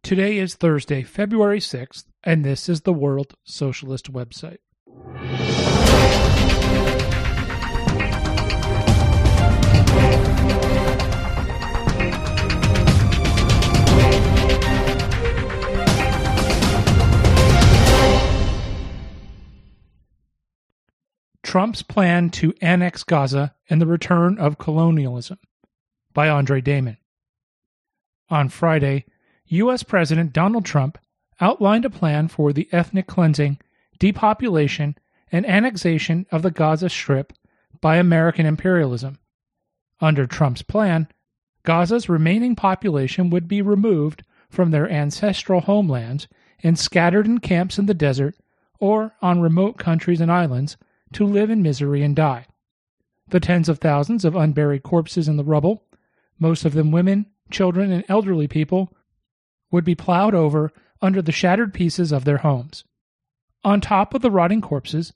Today is Thursday, February 6th, and this is the World Socialist Website. Trump's Plan to Annex Gaza and the Return of Colonialism by Andre Damon. On Friday, U.S. President Donald Trump outlined a plan for the ethnic cleansing, depopulation, and annexation of the Gaza Strip by American imperialism. Under Trump's plan, Gaza's remaining population would be removed from their ancestral homelands and scattered in camps in the desert or on remote countries and islands to live in misery and die. The tens of thousands of unburied corpses in the rubble, most of them women, children, and elderly people, would be plowed over under the shattered pieces of their homes. On top of the rotting corpses,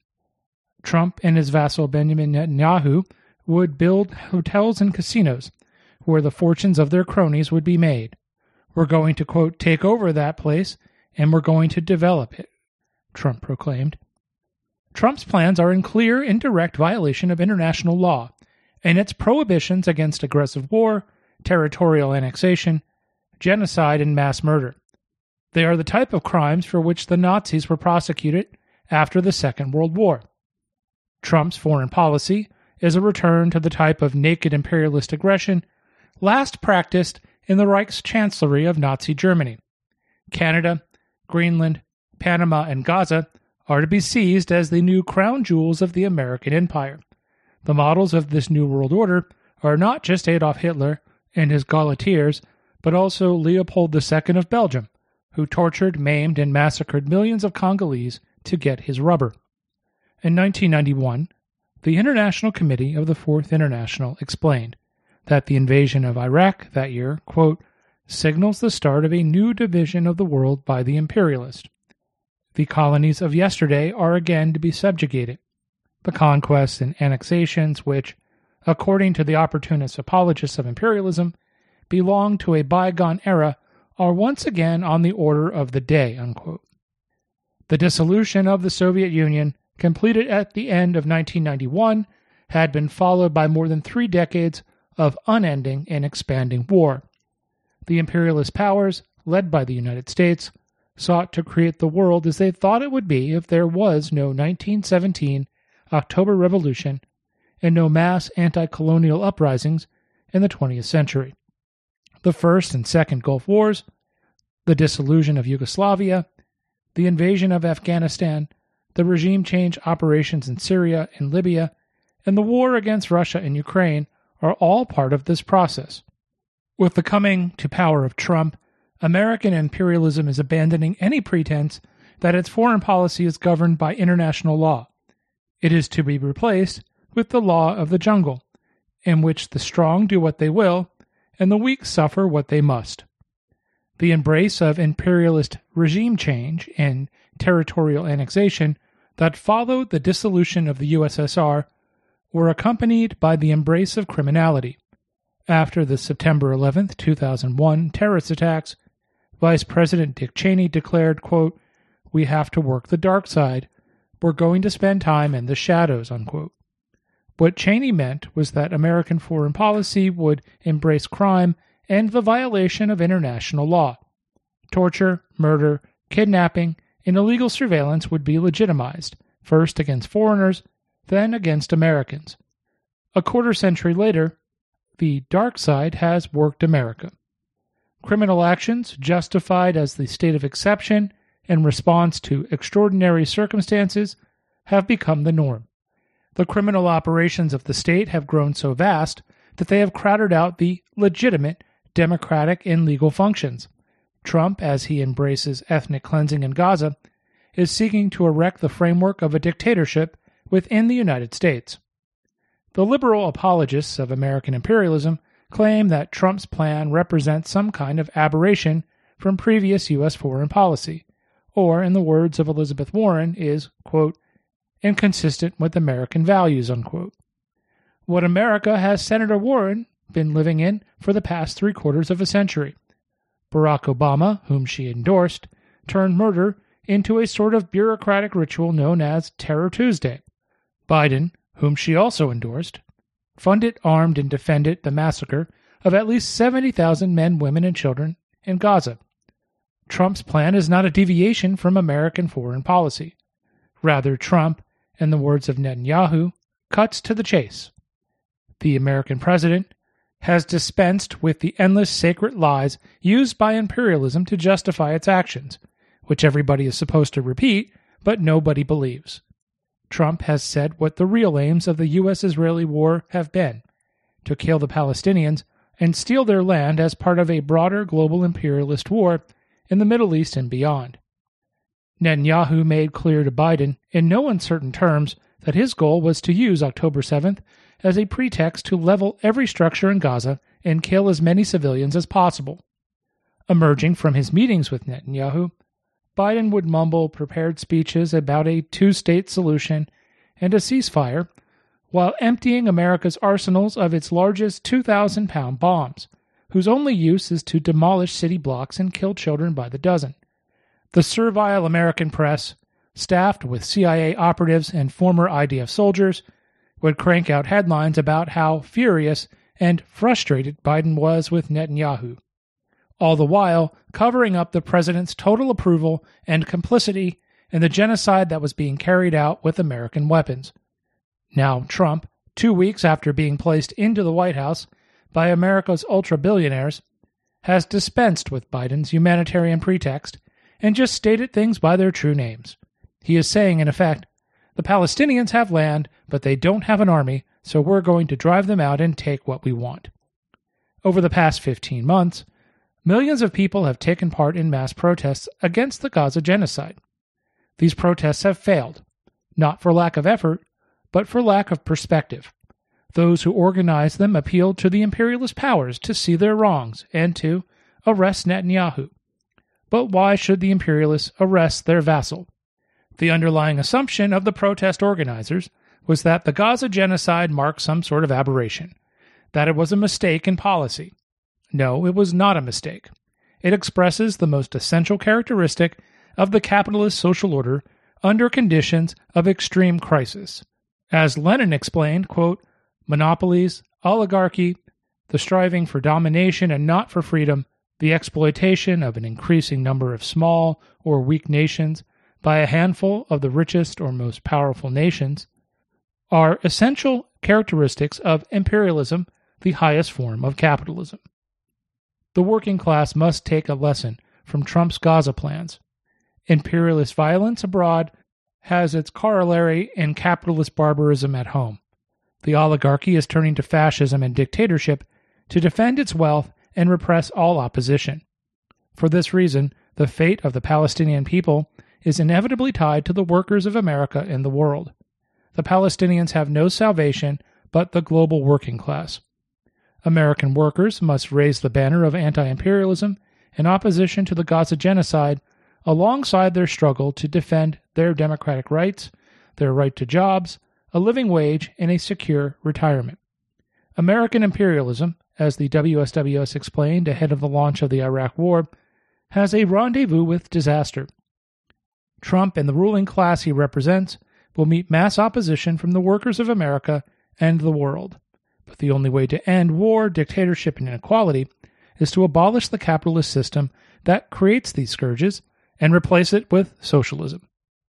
Trump and his vassal Benjamin Netanyahu would build hotels and casinos where the fortunes of their cronies would be made. "We're going to, quote, take over that place, and we're going to develop it," Trump proclaimed. Trump's plans are in clear and direct violation of international law and its prohibitions against aggressive war, territorial annexation, genocide, and mass murder. They are the type of crimes for which the Nazis were prosecuted after the Second World War. Trump's foreign policy is a return to the type of naked imperialist aggression last practiced in the Reichschancellery of Nazi Germany. Canada, Greenland, Panama, and Gaza are to be seized as the new crown jewels of the American empire. The models of this new world order are not just Adolf Hitler and his Gauleiters, but also Leopold II of Belgium, who tortured, maimed, and massacred millions of Congolese to get his rubber. In 1991, the International Committee of the Fourth International explained that the invasion of Iraq that year, quote, signals the start of a new division of the world by the imperialist. The colonies of yesterday are again to be subjugated. The conquests and annexations which, according to the opportunist apologists of imperialism, belong to a bygone era are once again on the order of the day, unquote. The dissolution of the Soviet Union, completed at the end of 1991, had been followed by more than 3 decades of unending and expanding war. The imperialist powers, led by the United States, sought to create the world as they thought it would be if there was no 1917 October Revolution and no mass anti-colonial uprisings in the 20th century. The First and Second Gulf Wars, the dissolution of Yugoslavia, the invasion of Afghanistan, the regime change operations in Syria and Libya, and the war against Russia and Ukraine are all part of this process. With the coming to power of Trump, American imperialism is abandoning any pretense that its foreign policy is governed by international law. It is to be replaced with the law of the jungle, in which the strong do what they will, and the weak suffer what they must. The embrace of imperialist regime change and territorial annexation that followed the dissolution of the USSR were accompanied by the embrace of criminality. After the September 11, 2001 terrorist attacks, Vice President Dick Cheney declared, quote, "We have to work the dark side. We're going to spend time in the shadows," unquote. What Cheney meant was that American foreign policy would embrace crime and the violation of international law. Torture, murder, kidnapping, and illegal surveillance would be legitimized, first against foreigners, then against Americans. A quarter-century later, the dark side has worked America. Criminal actions justified as the state of exception in response to extraordinary circumstances have become the norm. The criminal operations of the state have grown so vast that they have crowded out the legitimate democratic and legal functions. Trump, as he embraces ethnic cleansing in Gaza, is seeking to erect the framework of a dictatorship within the United States. The liberal apologists of American imperialism claim that Trump's plan represents some kind of aberration from previous U.S. foreign policy, or, in the words of Elizabeth Warren, is, quote, inconsistent with American values, unquote. What America has Senator Warren been living in for the past 3/4 of a century? Barack Obama, whom she endorsed, turned murder into a sort of bureaucratic ritual known as Terror Tuesday. Biden, whom she also endorsed, funded, armed, and defended the massacre of at least 70,000 men, women, and children in Gaza. Trump's plan is not a deviation from American foreign policy. Rather, Trump, in the words of Netanyahu, cuts to the chase. The American president has dispensed with the endless sacred lies used by imperialism to justify its actions, which everybody is supposed to repeat, but nobody believes. Trump has said what the real aims of the U.S.-Israeli war have been: to kill the Palestinians and steal their land as part of a broader global imperialist war in the Middle East and beyond. Netanyahu made clear to Biden in no uncertain terms that his goal was to use October 7th as a pretext to level every structure in Gaza and kill as many civilians as possible. Emerging from his meetings with Netanyahu, Biden would mumble prepared speeches about a two-state solution and a ceasefire, while emptying America's arsenals of its largest 2,000-pound bombs, whose only use is to demolish city blocks and kill children by the dozen. The servile American press, staffed with CIA operatives and former IDF soldiers, would crank out headlines about how furious and frustrated Biden was with Netanyahu, all the while covering up the president's total approval and complicity in the genocide that was being carried out with American weapons. Now Trump, 2 weeks after being placed into the White House by America's ultra-billionaires, has dispensed with Biden's humanitarian pretext and just stated things by their true names. He is saying, in effect, the Palestinians have land, but they don't have an army, so we're going to drive them out and take what we want. Over the past 15 months, millions of people have taken part in mass protests against the Gaza genocide. These protests have failed, not for lack of effort, but for lack of perspective. Those who organized them appealed to the imperialist powers to see their wrongs and to arrest Netanyahu. But why should the imperialists arrest their vassal? The underlying assumption of the protest organizers was that the Gaza genocide marked some sort of aberration, that it was a mistake in policy. No, it was not a mistake. It expresses the most essential characteristic of the capitalist social order under conditions of extreme crisis. As Lenin explained, quote, monopolies, oligarchy, the striving for domination and not for freedom, the exploitation of an increasing number of small or weak nations by a handful of the richest or most powerful nations, are essential characteristics of imperialism, the highest form of capitalism. The working class must take a lesson from Trump's Gaza plans. Imperialist violence abroad has its corollary in capitalist barbarism at home. The oligarchy is turning to fascism and dictatorship to defend its wealth and repress all opposition. For this reason, the fate of the Palestinian people is inevitably tied to the workers of America and the world. The Palestinians have no salvation but the global working class. American workers must raise the banner of anti-imperialism in opposition to the Gaza genocide alongside their struggle to defend their democratic rights, their right to jobs, a living wage, and a secure retirement. American imperialism, as the WSWS explained ahead of the launch of the Iraq War, has a rendezvous with disaster. Trump and the ruling class he represents will meet mass opposition from the workers of America and the world. But the only way to end war, dictatorship, and inequality is to abolish the capitalist system that creates these scourges and replace it with socialism.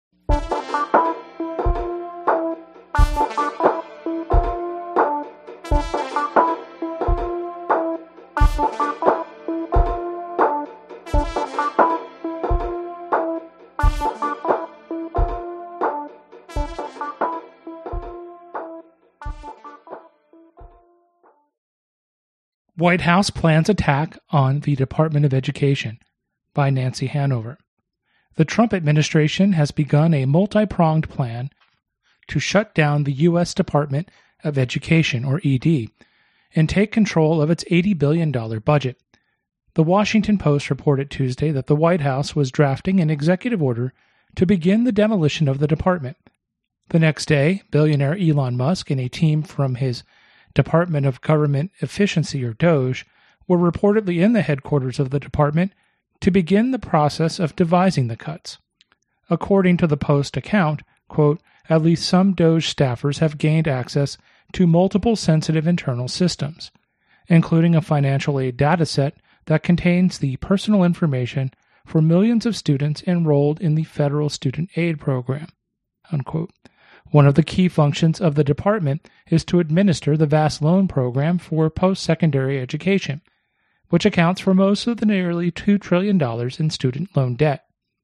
White House plans attack on the Department of Education by Nancy Hanover. The Trump administration has begun a multi-pronged plan to shut down the U.S. Department of Education, or ED, and take control of its $80 billion budget. The Washington Post reported Tuesday that the White House was drafting an executive order to begin the demolition of the department. The next day, billionaire Elon Musk and a team from his Department of Government Efficiency, or DOGE, were reportedly in the headquarters of the department to begin the process of devising the cuts. According to the Post account, quote, at least some DOJ staffers have gained access to multiple sensitive internal systems, including a financial aid dataset that contains the personal information for millions of students enrolled in the federal student aid program, unquote. One of the key functions of the department is to administer the vast loan program for post-secondary education, which accounts for most of the nearly $2 trillion in student loan debt.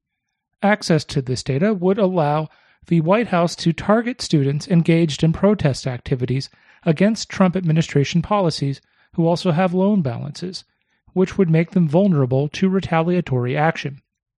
Access to this data would allow the White House to target students engaged in protest activities against Trump administration policies who also have loan balances, which would make them vulnerable to retaliatory action.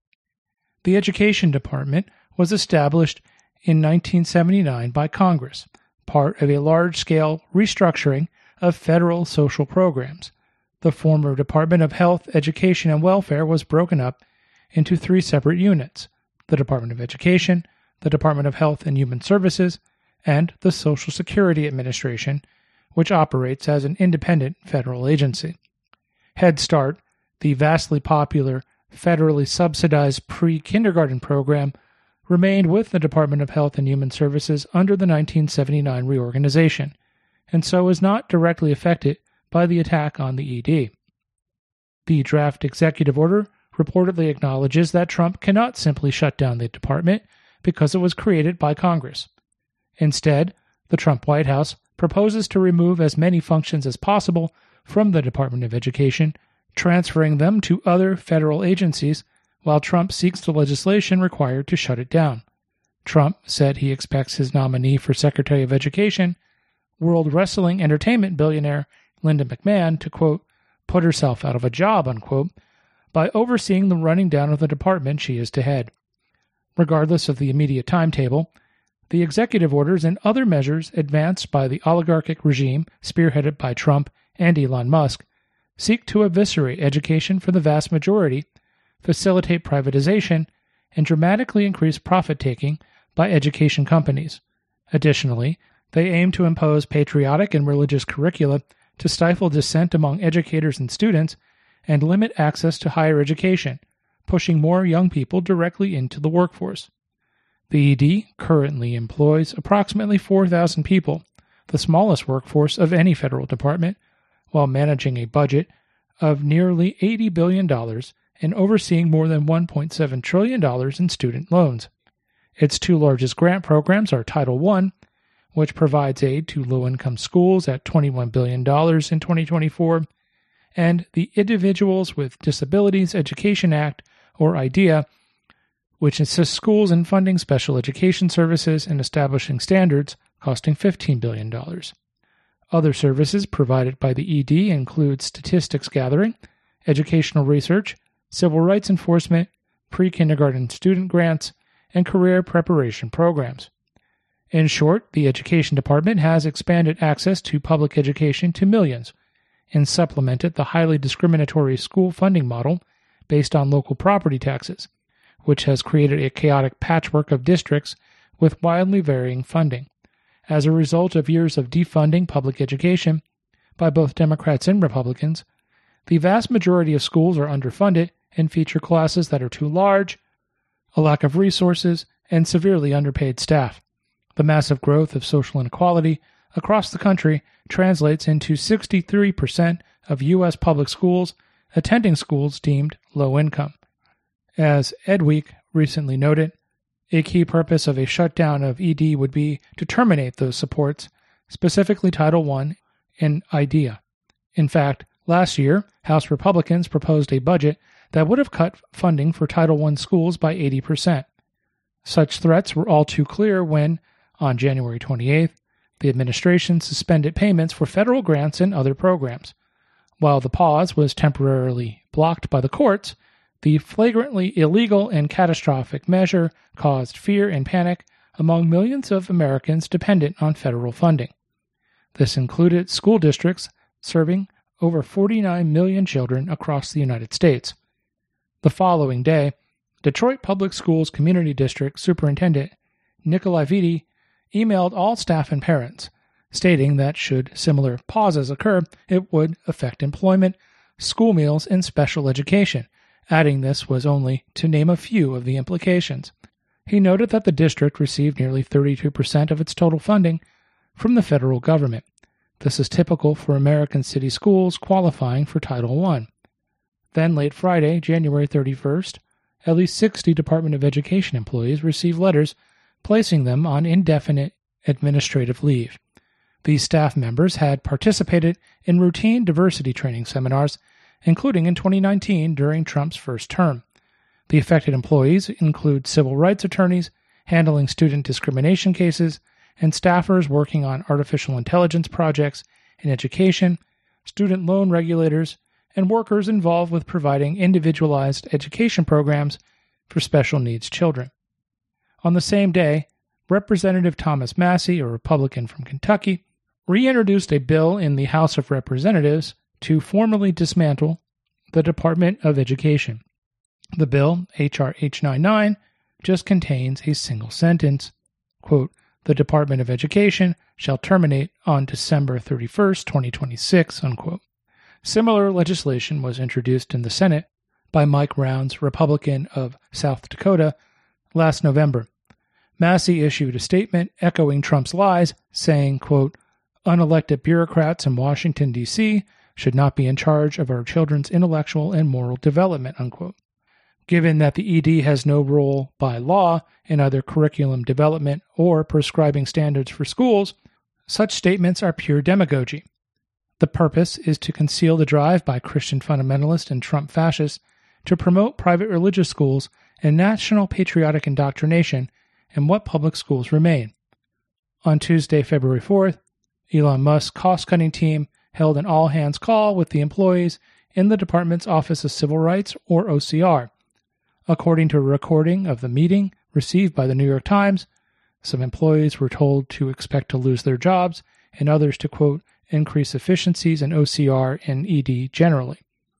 The Education Department was established in 1979 by Congress, part of a large-scale restructuring of federal social programs. The former Department of Health, Education, and Welfare was broken up into 3 separate units: the Department of Education, the Department of Health and Human Services, and the Social Security Administration, which operates as an independent federal agency. Head Start, the vastly popular federally subsidized pre-kindergarten program, remained with the Department of Health and Human Services under the 1979 reorganization, and so was not directly affected by the attack on the ED. The draft executive order reportedly acknowledges that Trump cannot simply shut down the department because it was created by Congress. Instead, the Trump White House proposes to remove as many functions as possible from the Department of Education, transferring them to other federal agencies, while Trump seeks the legislation required to shut it down. Trump said he expects his nominee for Secretary of Education, World Wrestling Entertainment billionaire Linda McMahon, to, quote, put herself out of a job, unquote, by overseeing the running down of the department she is to head. Regardless of the immediate timetable, the executive orders and other measures advanced by the oligarchic regime spearheaded by Trump and Elon Musk seek to eviscerate education for the vast majority, facilitate privatization, and dramatically increase profit-taking by education companies. Additionally, they aim to impose patriotic and religious curricula to stifle dissent among educators and students and limit access to higher education, pushing more young people directly into the workforce. The ED currently employs approximately 4,000 people, the smallest workforce of any federal department, while managing a budget of nearly $80 billion and overseeing more than $1.7 trillion in student loans. Its 2 largest grant programs are Title I, which provides aid to low-income schools at $21 billion in 2024, and the Individuals with Disabilities Education Act, or IDEA, which assists schools in funding special education services and establishing standards, costing $15 billion. Other services provided by the ED include statistics gathering, educational research, civil rights enforcement, pre-kindergarten student grants, and career preparation programs. In short, the Education Department has expanded access to public education to millions and supplemented the highly discriminatory school funding model based on local property taxes, which has created a chaotic patchwork of districts with wildly varying funding. As a result of years of defunding public education by both Democrats and Republicans, the vast majority of schools are underfunded and feature classes that are too large, a lack of resources, and severely underpaid staff. The massive growth of social inequality across the country translates into 63% of U.S. public schools attending schools deemed low income. As EdWeek recently noted, a key purpose of a shutdown of ED would be to terminate those supports, specifically Title I and IDEA. In fact, last year, House Republicans proposed a budget that would have cut funding for Title I schools by 80%. Such threats were all too clear when, on January 28th, the administration suspended payments for federal grants and other programs. While the pause was temporarily blocked by the courts, the flagrantly illegal and catastrophic measure caused fear and panic among millions of Americans dependent on federal funding. This included school districts serving over 49 million children across the United States. The following day, Detroit Public Schools Community District Superintendent Nikolai Vitti emailed all staff and parents, stating that should similar pauses occur, it would affect employment, school meals, and special education, adding this was only to name a few of the implications. He noted that the district received nearly 32% of its total funding from the federal government. This is typical for American city schools qualifying for Title I. Then, late Friday, January 31st, at least 60 Department of Education employees received letters placing them on indefinite administrative leave. These staff members had participated in routine diversity training seminars, including in 2019 during Trump's first term. The affected employees include civil rights attorneys handling student discrimination cases and staffers working on artificial intelligence projects in education, student loan regulators, and workers involved with providing individualized education programs for special needs children. On the same day, Representative Thomas Massie, a Republican from Kentucky, reintroduced a bill in the House of Representatives to formally dismantle the Department of Education. The bill, H.R. H-99, just contains a single sentence, quote, "The Department of Education shall terminate on December 31st, 2026, unquote. Similar legislation was introduced in the Senate by Mike Rounds, Republican of South Dakota, last November. Massie issued a statement echoing Trump's lies, saying, quote, "Unelected bureaucrats in Washington, D.C. should not be in charge of our children's intellectual and moral development," unquote. Given that the ED has no role by law in either curriculum development or prescribing standards for schools, such statements are pure demagogy. The purpose is to conceal the drive by Christian fundamentalists and Trump fascists to promote private religious schools and national patriotic indoctrination and what public schools remain. On Tuesday, February 4th, Elon Musk's cost-cutting team held an all-hands call with the employees in the department's Office of Civil Rights, or OCR. According to a recording of the meeting received by the New York Times, some employees were told to expect to lose their jobs and others to, quote, "increase efficiencies in OCR and ED generally."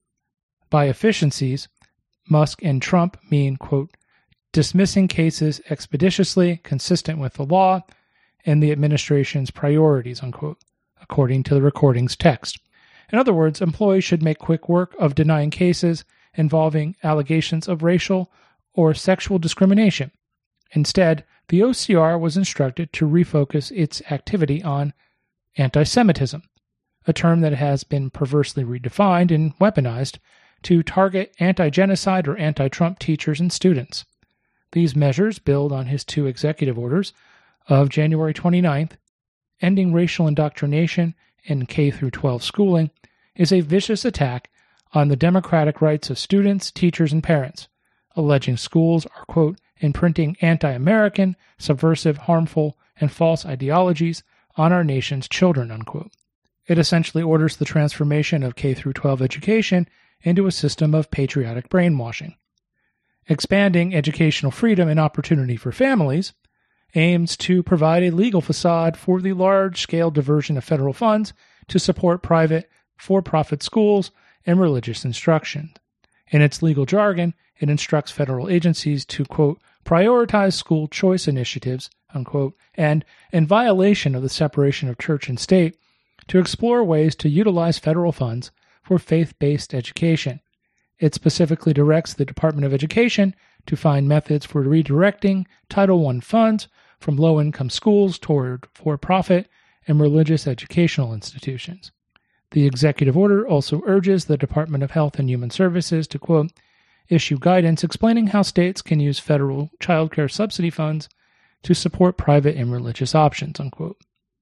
By efficiencies, Musk and Trump mean, quote, "dismissing cases expeditiously, consistent with the law, and the administration's priorities," unquote, according to the recording's text. In other words, employees should make quick work of denying cases involving allegations of racial or sexual discrimination. Instead, the OCR was instructed to refocus its activity on anti-Semitism, a term that has been perversely redefined and weaponized to target anti-genocide or anti-Trump teachers and students. These measures build on his two executive orders of January 29th, ending racial indoctrination in K-12 schooling, is a vicious attack on the democratic rights of students, teachers, and parents, alleging schools are, quote, imprinting anti-American, subversive, harmful, and false ideologies on our nation's children, unquote. It essentially orders the transformation of K-12 education into a system of patriotic brainwashing. Expanding educational freedom and opportunity for families aims to provide a legal facade for the large-scale diversion of federal funds to support private, for-profit schools and religious instruction. In its legal jargon, it instructs federal agencies to, quote, prioritize school choice initiatives, unquote, and, in violation of the separation of church and state, to explore ways to utilize federal funds for faith-based education. It specifically directs the Department of Education to find methods for redirecting Title I funds from low-income schools toward for-profit and religious educational institutions. The executive order also urges the Department of Health and Human Services to, quote, issue guidance explaining how states can use federal child care subsidy funds to support private and religious options, unquote.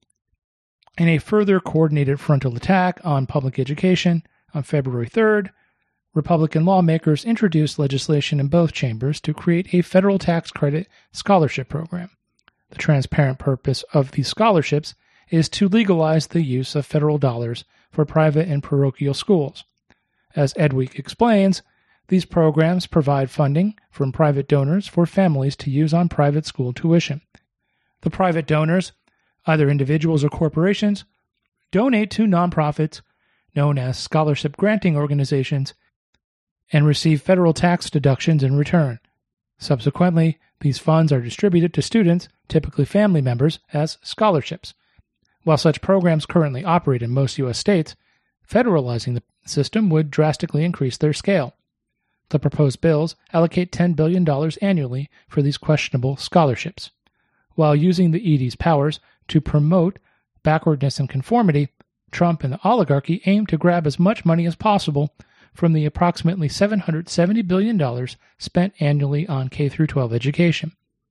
In a further coordinated frontal attack on public education, on February 3rd, Republican lawmakers introduced legislation in both chambers to create a federal tax credit scholarship program. The transparent purpose of these scholarships is to legalize the use of federal dollars for private and parochial schools. As Edweek explains, these programs provide funding from private donors for families to use on private school tuition. The private donors, either individuals or corporations, donate to nonprofits known as scholarship granting organizations and receive federal tax deductions in return. Subsequently, these funds are distributed to students, typically family members, as scholarships. While such programs currently operate in most U.S. states, Federalizing the system would drastically increase their scale. The proposed bills allocate $10 billion annually for these questionable scholarships. While using the ED's powers to promote backwardness and conformity, Trump and the oligarchy aim to grab as much money as possible from the approximately $770 billion spent annually on K-12 education.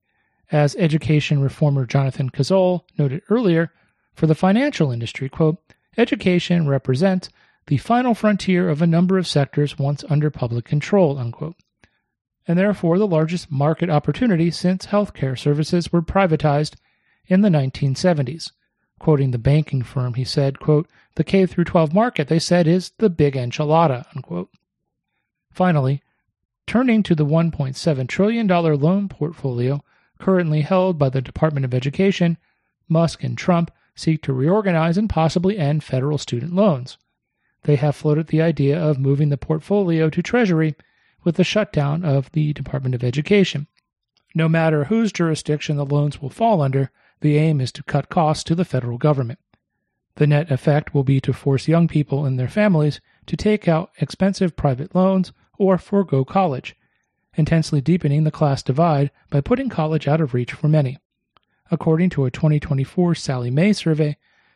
As education reformer Jonathan Kazol noted earlier, for the financial industry, quote, education represents the final frontier of a number of sectors once under public control, unquote, and therefore the largest market opportunity since healthcare services were privatized in the 1970s. Quoting the banking firm, he said, quote, the K-12 market, they said, is the big enchilada, unquote. Finally, turning to the $1.7 trillion loan portfolio currently held by the Department of Education, Musk and Trump seek to reorganize and possibly end federal student loans. They have floated the idea of moving the portfolio to Treasury with the shutdown of the Department of Education. No matter whose jurisdiction the loans will fall under, the aim is to cut costs to the federal government. The net effect will be to force young people and their families to take out expensive private loans or forego college, intensely deepening the class divide by putting college out of reach for many. According to a 2024 Sallie Mae survey,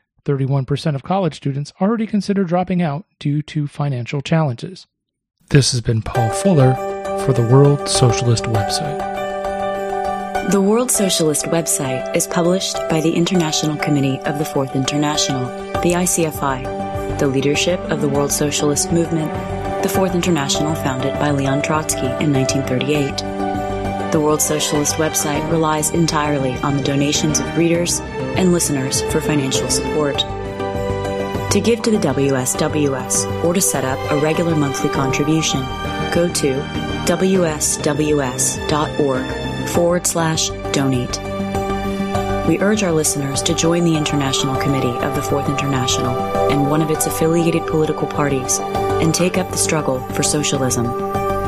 31% of college students already consider dropping out due to financial challenges. This has been Paul Fuller for the World Socialist Website. The World Socialist Website is published by the International Committee of the Fourth International, the ICFI, the leadership of the World Socialist Movement, the Fourth International founded by Leon Trotsky in 1938. The World Socialist Website relies entirely on the donations of readers and listeners for financial support. To give to the WSWS or to set up a regular monthly contribution, go to wsws.org/donate. We urge our listeners to join the International Committee of the Fourth International and one of its affiliated political parties and take up the struggle for socialism.